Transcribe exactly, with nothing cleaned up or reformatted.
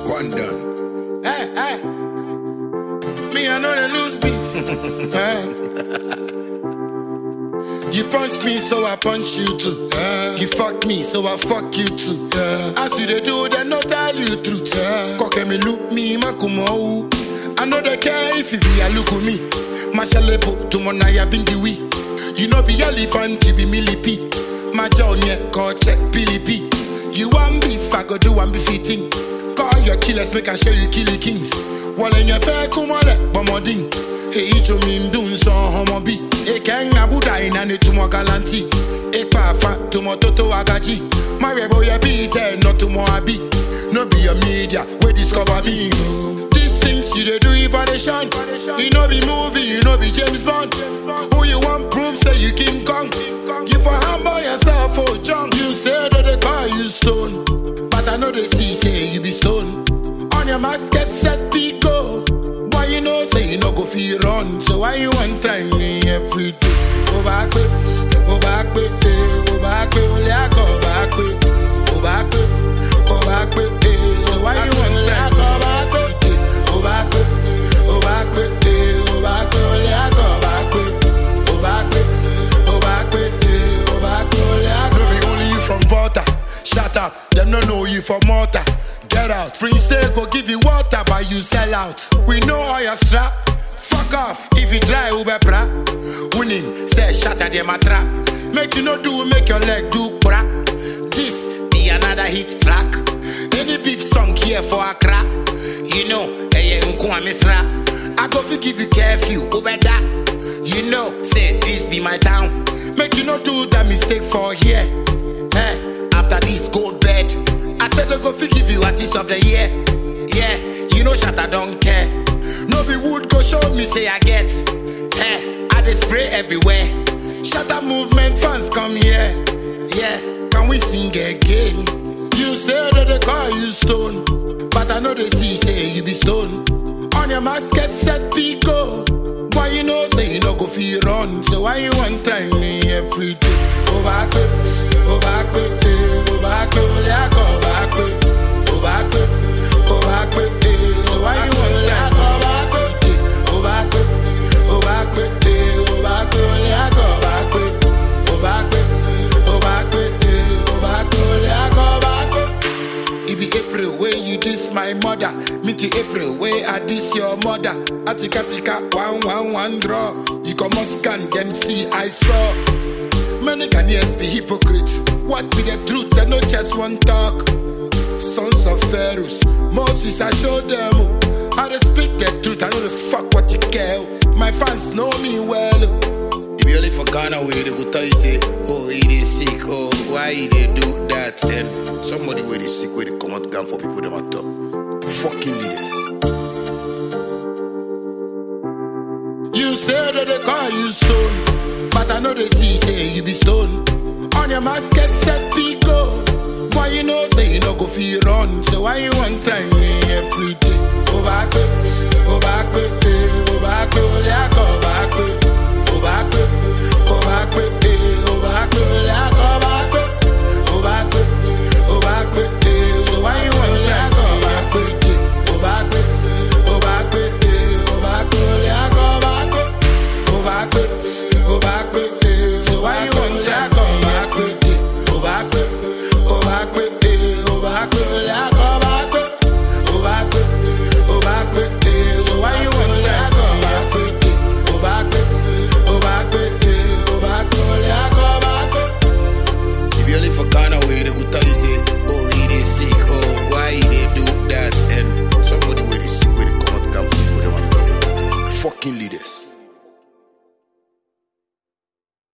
one done. Hey, hey. Me, I know they lose beef. Hey. You punch me, so I punch you too. Yeah. You fuck me, so I fuck you too. Yeah. As you they do, they not tell you truth. Yeah. Cock me, look me, makumo. I know they care if you be a look at me. Mashalepo to monaya bingiwi. You know be elephant, you be millipi. My Johnny, call check pilipi. You want beef, I go do one befitting. Call your killers, make I show you kill the kings. While in your fair kumale, bomoding. Hey, you mean doing so homo be. E ken abuda inane to mo galanti. E pa fa to mo toto agaji. My rebo ya be there, not to mo abi. No be your media, we discover me. These things you they do evaluation. You know be movie, you know be James Bond. Who you want proof say you King Kong. You for humble yourself, oh junk. You say that they call you stone, but I know they see say you be stone. On your mask get set pico. Why you know say you no go feel run? So why you want try me every day? Go back, go back, go back, only I go back, go back, go back. So why you want try go back, go back, go back, go back, only I go back, go back, go back, go back, only I go back. Only you from Volta, shut up. Them no know you from Malta. Get out, Prince Day go give you water, but you sell out. We know all your strap. Fuck off, if you try Uber pra. Winning, say shatter the matra. Make you no do, make your leg do bra. This be another hit track. Any beef song here for Accra. You know, eh nkwa misra. I go fi give you curfew, Uber da. You know, say this be my town. Make you no do that mistake for here. Eh, after this go bed. I said I go fi give you artist of the year. Yeah, you know Shatta don't care. No be wood go show me say I get. Eh, I dey spray everywhere. Shatta movement fans come here. Yeah, can we sing again? You say that they call you stone, but I know they see say you be stone. On your mask get set pico. Why you know say you no go fi run? So why you want try me every day? Go back, go back, go back, only I go back, go back, go back. So why you want try go back, go back, go back, go back, only I go back, go back, go back, go back, only I go back. It be April where you diss my mother. Me to April where I diss your mother. Atika tika one one one draw. You come out can them see I saw. Many Ghanaians be hypocrites. What be the truth? I know just one talk. Sons of Pharaohs, Moses I show them. How they speak the truth. I know the fuck what you care. My fans know me well. If you only for Ghana where they go tell you say, oh he is sick, oh why he they do that? And somebody where they sick where they come out gun for people them at top. Fucking leaders. You say that they call you stone, but I know they see say you be stone. On your mask get set pico. Why you know say you no go fi run? So why you want try me every day? Go back, go back, go back, only I go back, go back, go back, go back, go back, only I go back.